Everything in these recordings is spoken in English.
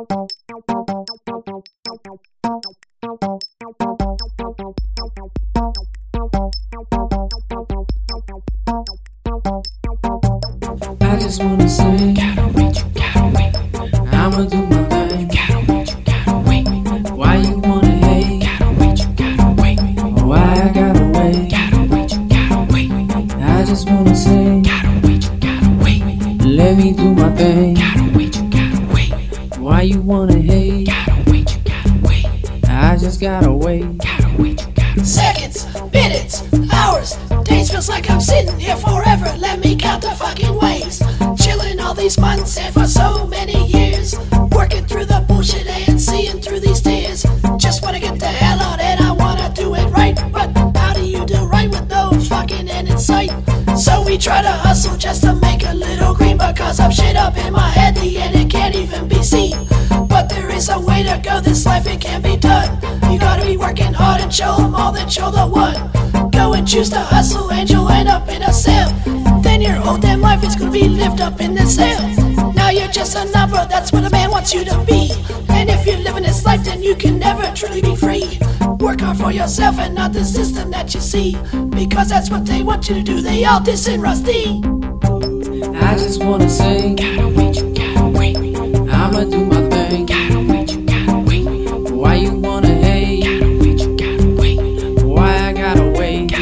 I just wanna say, gotta wait, I'ma do my thing. gotta wait, Why you wanna hate? gotta wait, Why I gotta wait? gotta wait, I just wanna say, gotta wait, let me do my thing. gotta wait, Why you wanna hate? gotta wait, I just gotta wait. Seconds, minutes, hours, days, feels like I'm sitting here forever. Let me count the fucking ways. Chilling all these months and for so many years. Working through the bullshit and seeing through these tears. Just wanna get the hell out and I wanna do it right. But how do you do right with no fucking end in sight? So we try to hustle just to make a little green. Because I'm shit up in my head, the end it can't even be seen. But there is a way to go, this life it can be done. You gotta be working hard and show them all that you're the one. Go and choose to hustle and you'll end up in a cell. Then your whole damn life is gonna be lived up in this hell. Now you're just a number, that's what a man wants you to be. And if you're living this life then you can never truly be free. Work hard for yourself and not the system that you see. Because that's what they want you to do, they all diss and rusty. I just wanna say, gotta wait, I'ma do my thing. gotta wait, Why you wanna hate? gotta wait, Why I gotta wait?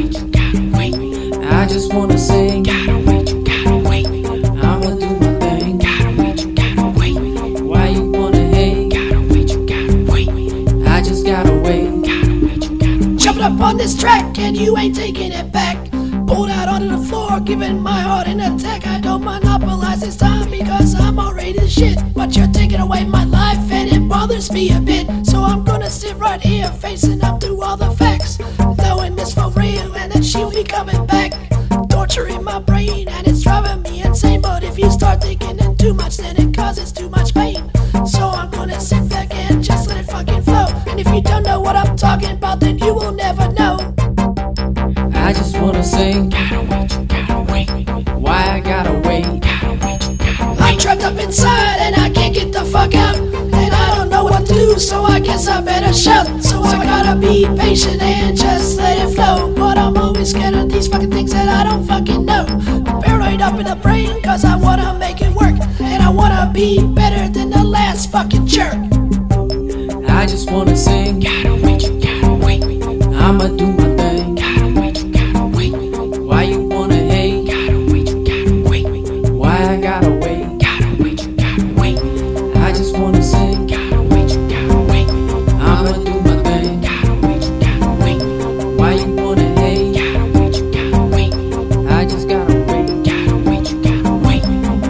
I just wanna say, gotta wait, I'ma do my thing. gotta wait, Why you wanna hate? gotta wait, I just gotta wait. Jumping up on this track and you ain't taking it back. Pulled out onto the floor, giving my heart an attack. I don't monopolize this time because I'm already the shit. But you're taking away my life and it bothers me a bit. So I'm gonna sit right here facing up to all the facts, knowing this for real and that she'll be coming back. Torturing my brain and it's driving me insane. But if you start thinking in too much then it causes too much pain. So I'm gonna sit back and just let it fucking flow. And if you don't know what I'm talking about then you will never know. I just wanna say, gotta wait, why I gotta wait? I'm trapped up inside and I can't get the fuck out. And I don't know what to do, so I guess I better shout. So I gotta be patient and just let it flow. But I'm always scared of these fucking things that I don't fucking know. Paranoid up in the brain cause I wanna make it work. And I wanna be better than the last fucking jerk. I just wanna sing, gotta wait, I'ma do my thing. gotta wait, Why you wanna hate? gotta wait, Why I gotta wait? gotta wait, I just wanna sing, gotta wait, I'ma do my thing. gotta wait, Why you wanna hate? gotta wait, I just gotta wait. gotta wait.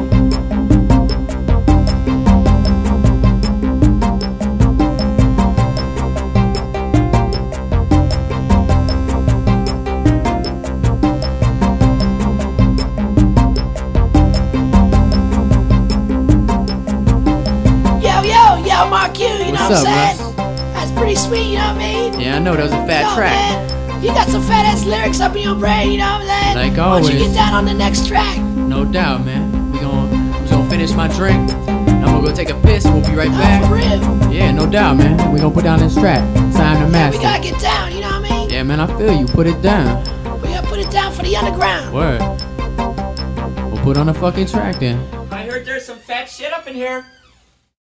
Yo, Mark you know What's what up, I'm saying? That's pretty sweet, you know what I mean? Yeah, I know, that was a fat Yo, track. man, you got some fat ass lyrics up in your brain, you know what I'm saying? Like Why don't you always. get down on the next track? No doubt, man. We gonna finish my drink. I'm gonna go take a piss. We'll be right Oh, back. for real. Yeah, no doubt, man. We gonna put down this track. Time to We master. gotta get down, you know what I mean? Yeah, man, I feel you. Put it down. We gotta put it down for the underground. Word. We'll put on a fucking track then. I heard there's some fat shit up in here.